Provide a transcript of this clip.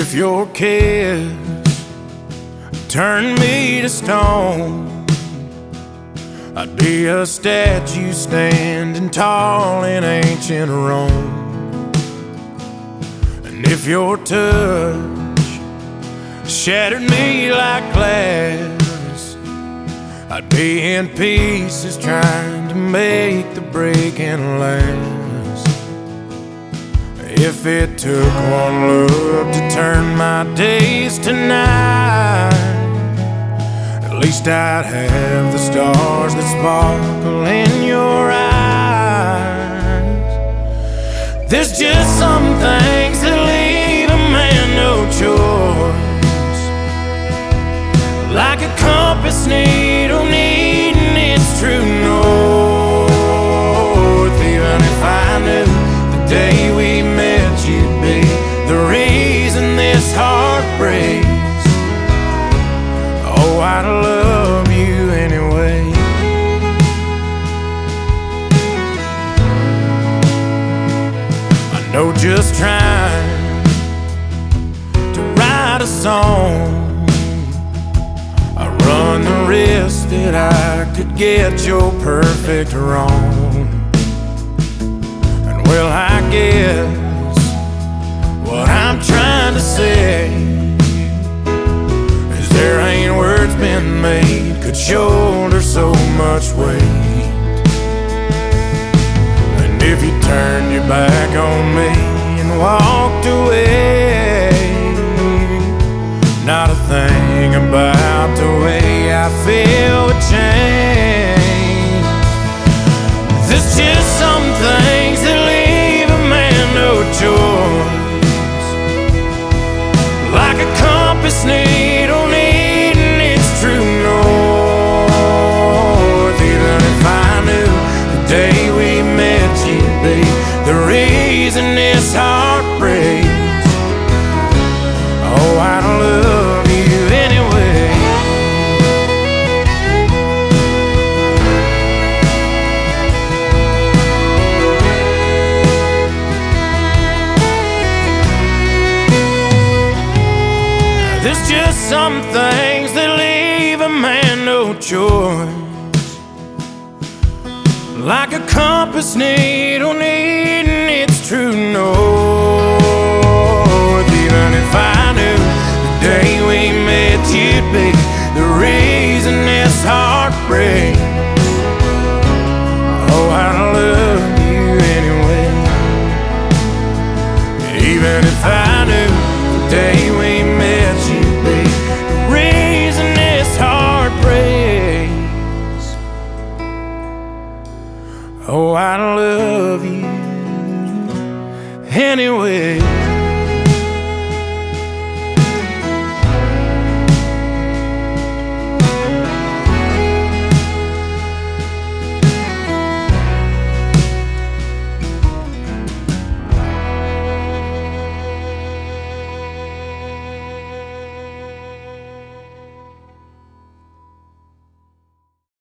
if your kiss turned me to stone, I'd be a statue standing tall in ancient Rome. And if your touch shattered me like glass, I'd be in pieces trying to make the breaking last. If it took one look to turn my days to night, at least I'd have the stars that sparkle in your eyes. There's just some things that leave a man no choice, like a compass needle needing its true north. Even if I knew the day we met you'd be the reason this heart breaks, oh, I'd love you anyway. I know just trying to write a song, I run the risk that I could get your perfect wrong. And well, I guess what I'm trying to say is there ain't words been made could shoulder so much weight. And if you turned your back on me and walked away, not a thing about the way I feel would change. There's just some things that leave a man no choice, like a compass needle needing its true north. Even if I knew the day we met you'd be the reason this heart breaks, oh, I'd love you anyway. There's just some things that leave a man no choice, like a compass needle needing its true north. Even if I knew the day we met you'd be the reason this heart breaks, oh, I'd love you anyway. Even if I knew the day we met you'd be the reason this heart breaks, oh, I love you anyway.